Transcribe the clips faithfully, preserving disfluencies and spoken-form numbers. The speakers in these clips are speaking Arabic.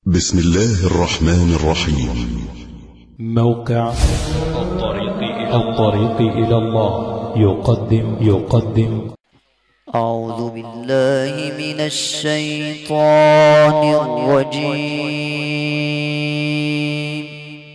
بسم الله الرحمن الرحيم. موقع الطريق إلى, الطريق إلى الله يقدم يقدم أعوذ بالله من الشيطان الرجيم.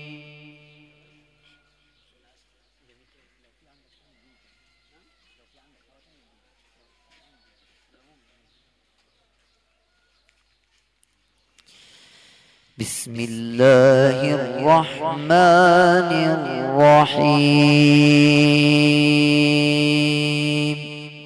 بسم الله الرحمن الرحيم.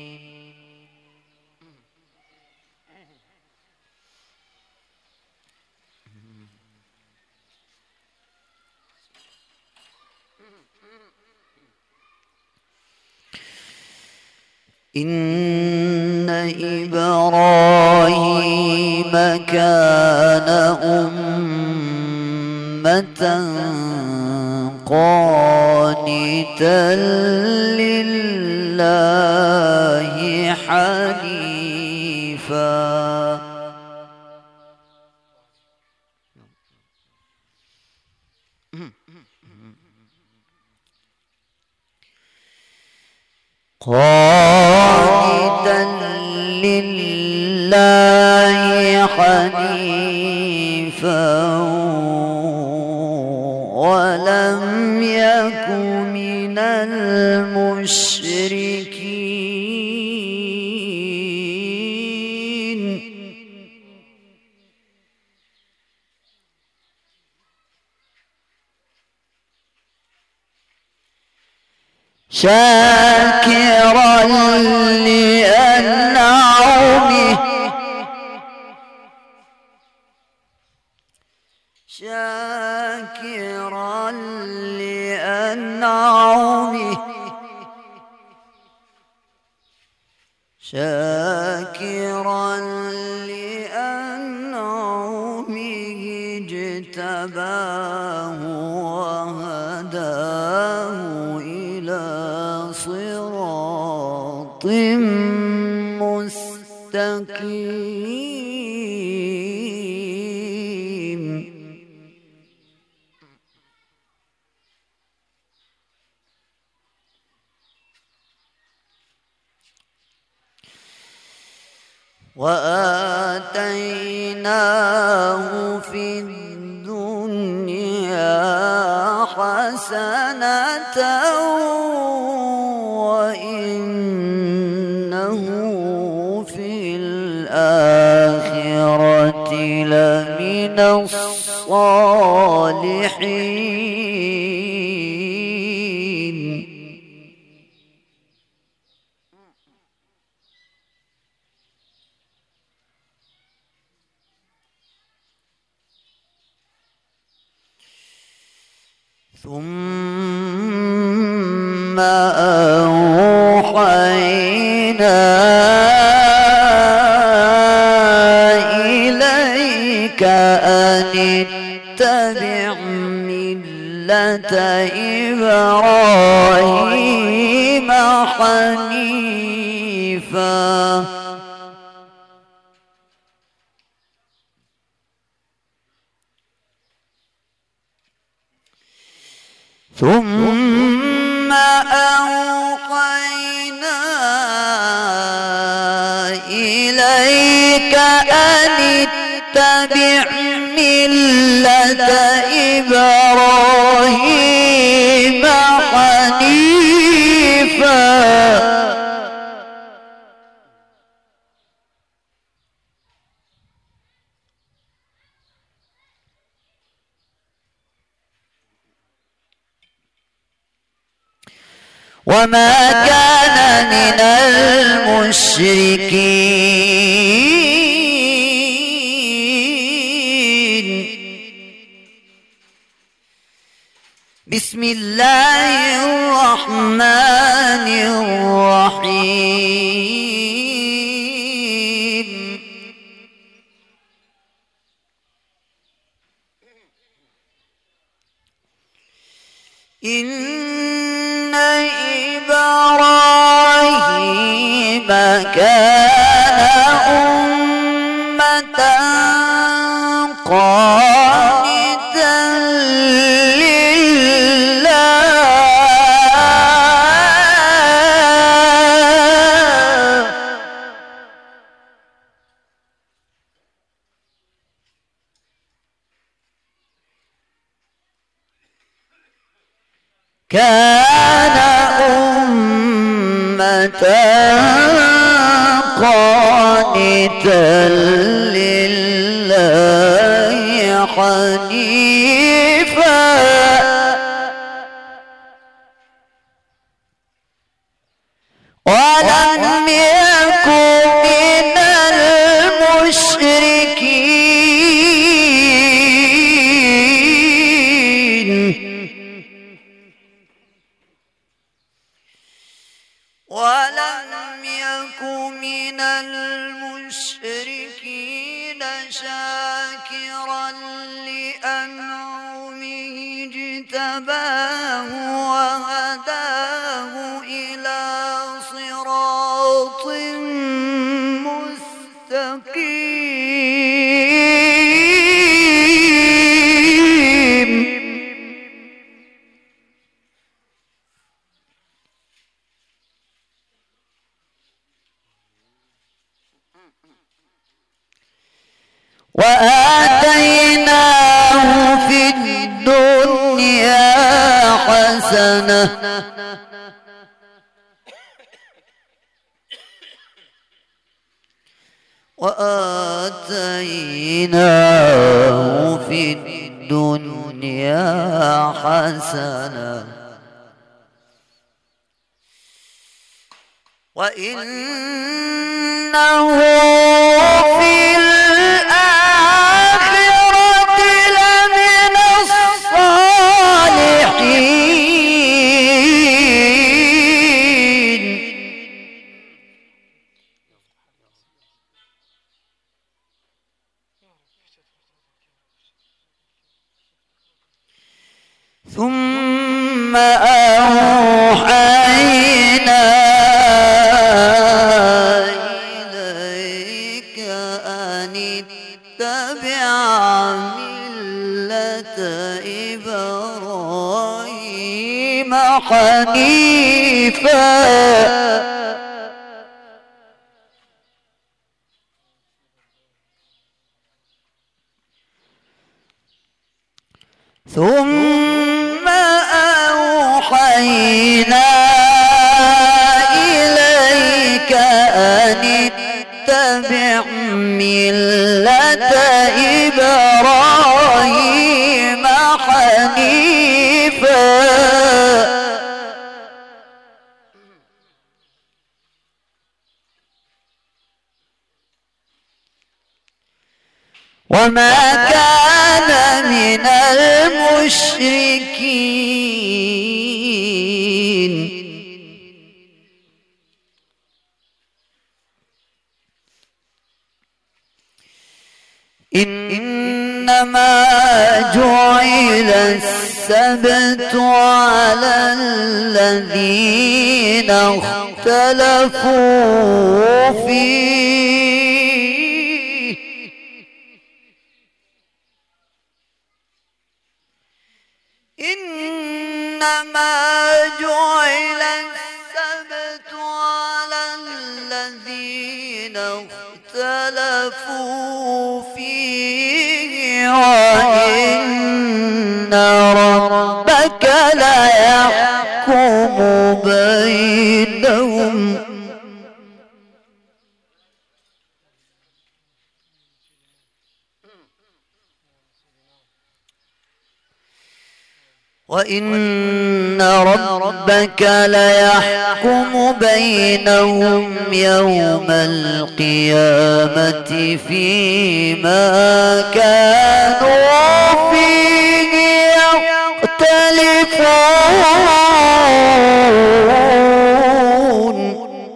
إن إبراهيم كان أمة قانتا لله حنيفا قانتا لله حنيفا ولم يك من المشركين. شاكرا لأنعمه شاكرا لأنعمه شاكرا لأنعمه اجتباه وهداه إلى صراط مستقيم. وآتيناه في الدنيا حسنة وإنه في الآخرة لمن الصالحين. ثم أوحينا إليك أن اتبع ملة إبراهيم حنيفا ثم أوحينا إليك أن اتبع ملة إبراهيم حنيفا وما كان من المشركين. بسم الله الرحمن الرحيم. إن إبراهيم كان أمة قانتا كان أمة قانتا لله حنيفا ولم يكن من المشركين ولم يكن من المشركين شاكرا لأنعمه اجتباه وهداه إلى صراط مستقيم وآتيناه في الدنيا حسنة وآتيناه في الدنيا حسنة وإنه في الآخرة لمن الصالحين ثم أوحينا إليك أن اتبع ملة إبراهيم حنيفا ثم أوحينا إليك أن اتبع ملة إبراهيم حنيفا وما كان من المشركين إنما جعل السبت على الذين اختلفوا فيه إنما جعل السبت على الذين اختلفوا فيه وإن ربك ليحكم بينهم وإن ربك ليحكم بينهم يوم القيامة فيما كانوا فيه يختلفون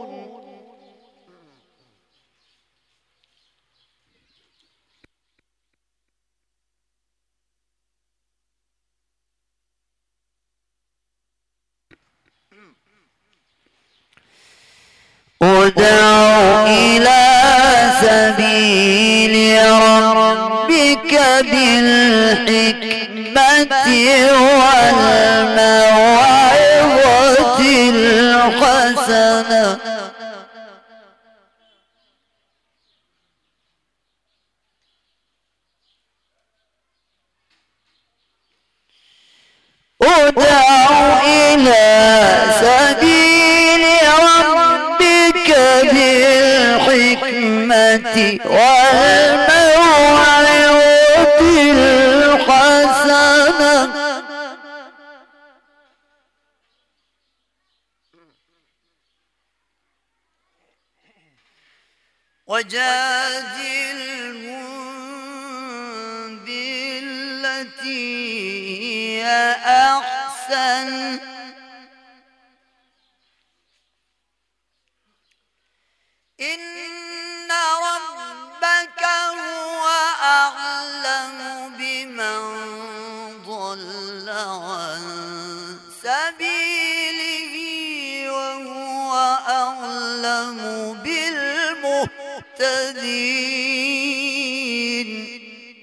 ادع إلى سبيل ربك بالحكمة والموعظة الحسنة ادع والموعظة الحسنة وجادلهم بالتي هي أحسن إن ربك هو أعلم بمن ضل عن سبيله وهو أعلم بالمهتدين.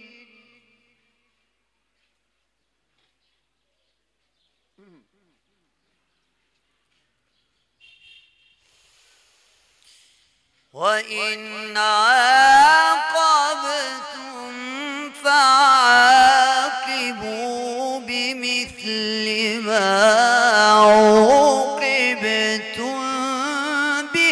وإن عاقبتم فعاقبوا بمثل ما عوقبتم به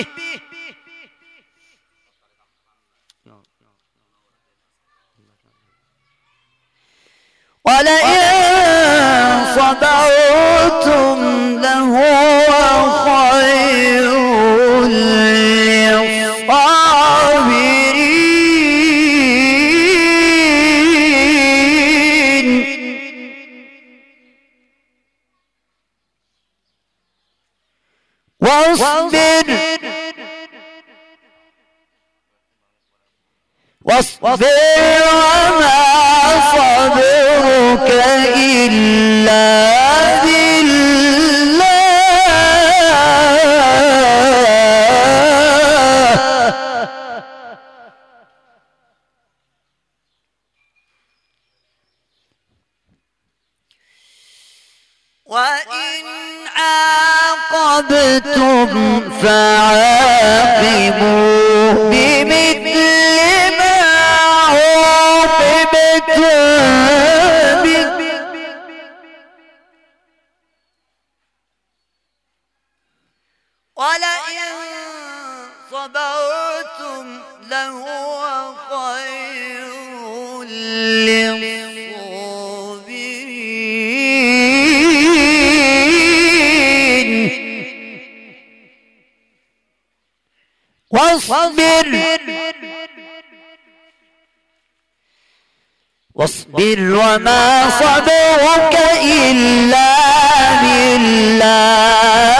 ولئن صبرتم لهو خير للصابرين. واصبر واصبر وما صبرك إلا بالله وإن عاقبتم فعاقبوا بمثل ما عوقبتم به ولئن صبرتم لهو خير للصابرين. واصبر واصبر وما صبرك إلا بالله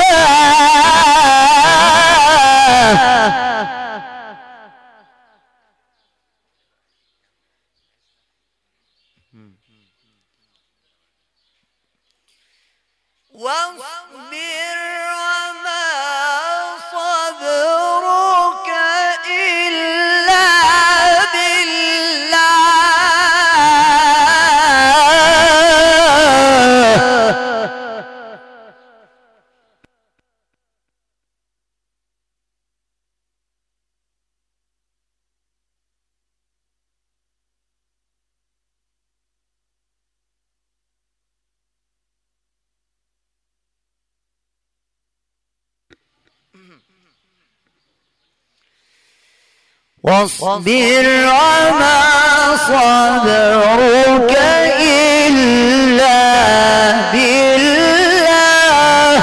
واصبر وما صبرك إلا بالله واصبر وما صبرك إلا بالله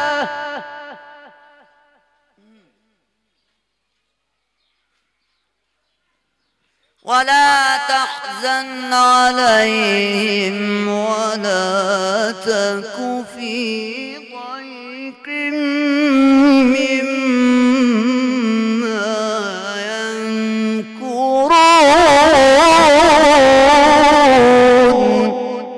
ولا تحزن عليهم ولا تك في ضيق مما يمكرون.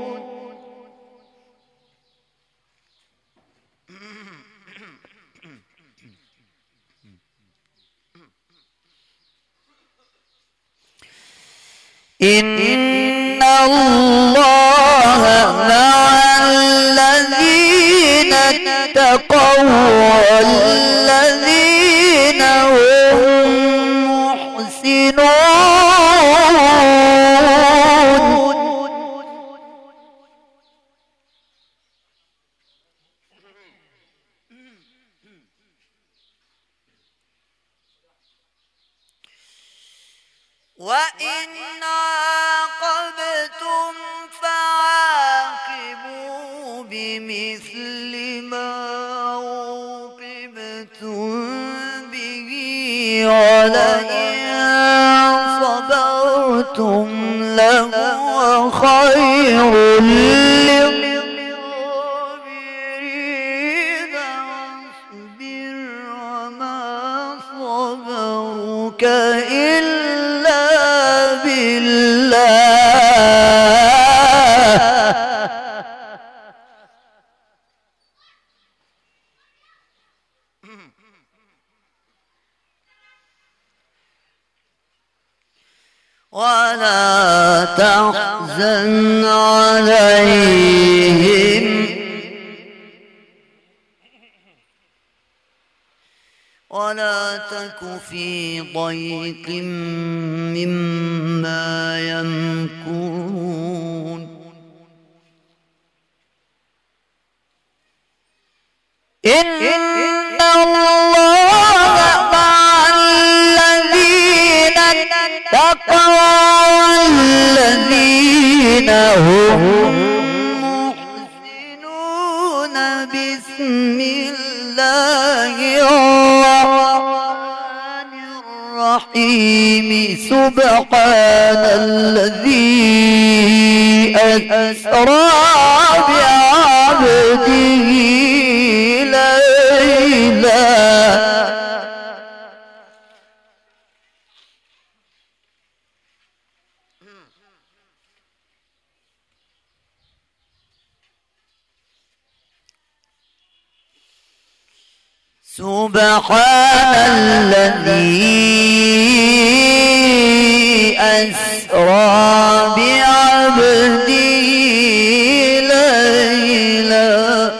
إن الله مع الذين اتقوا والذين هم محسنون. عاقبتم فعاقبوا بمثل ما عوقبتم به ولئن صبرتم لهو خير للصابرين واصبر وما صبرك إلا بالله ولا تحزن عليهم ولا تك في ضيق مما يمكرون إن الله مع الذين اتقوا والذين هم محسنون بسم الله الرحمن الرحيم سبحان الذي أسرى بعبده ليلا سبحان الذي أسرى بعبده ليلا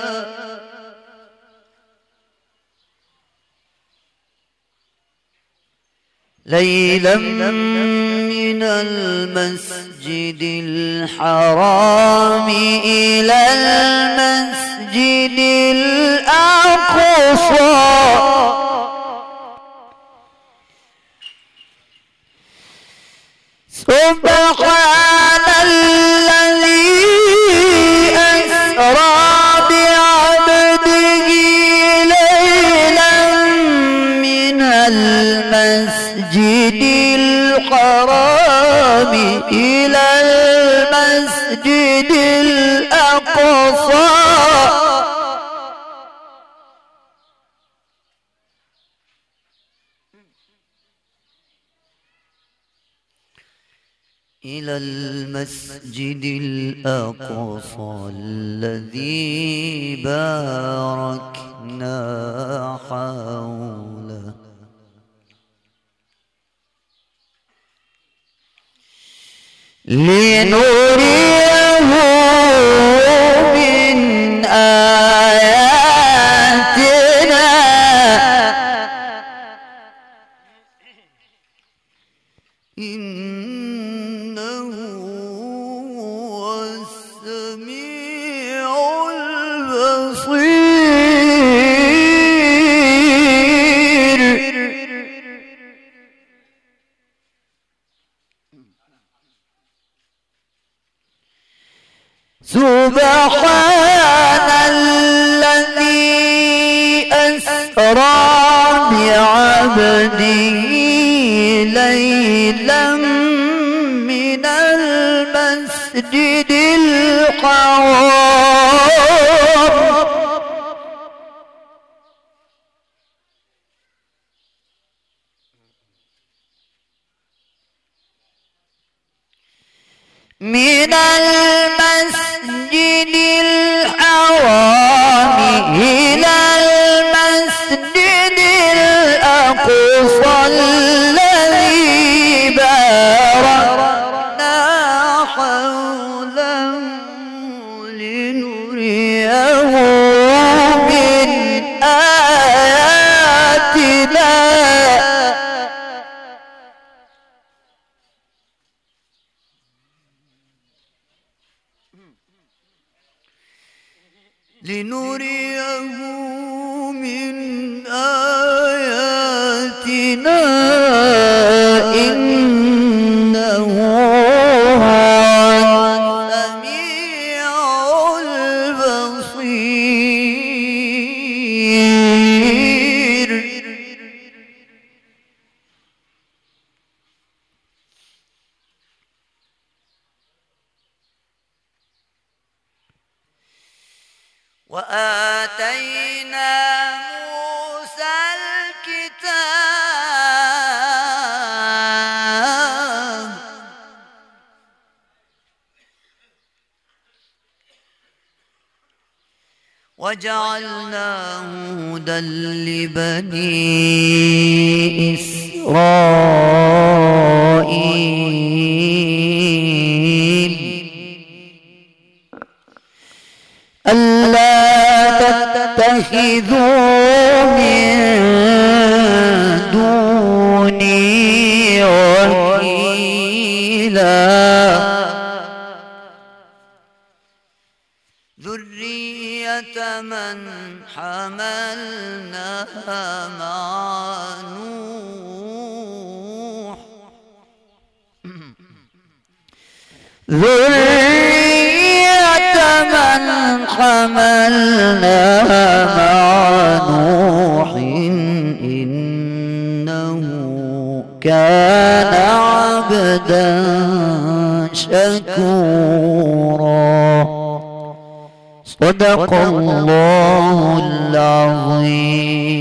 ليلا من المسجد الحرام إلى المسجد الأقصى سبحان الذي أسرى بعبده ليلا من المسجد الحرام إلى المسجد الأقصى إلى المسجد الأقصى الذي باركنا حوله لنريه من آياتنا إنه هو السميع البصير سبحان الذي أسرى بعبده ليلا من المسجد الحرام من المسجد الحرام إلى المسجد الأقصى الذي باركنا حوله لنريه من آياتنا لنريه من آياتنا إنه وآتينا موسى الكتاب وجعلناه هدى لبني إسرائيل ألا تتخذوا من دوني وكيلا ذرية من حملنا مع نوح ذرية من حملنا مع نوح إنه كان عبدا شكورا صدق الله العظيم.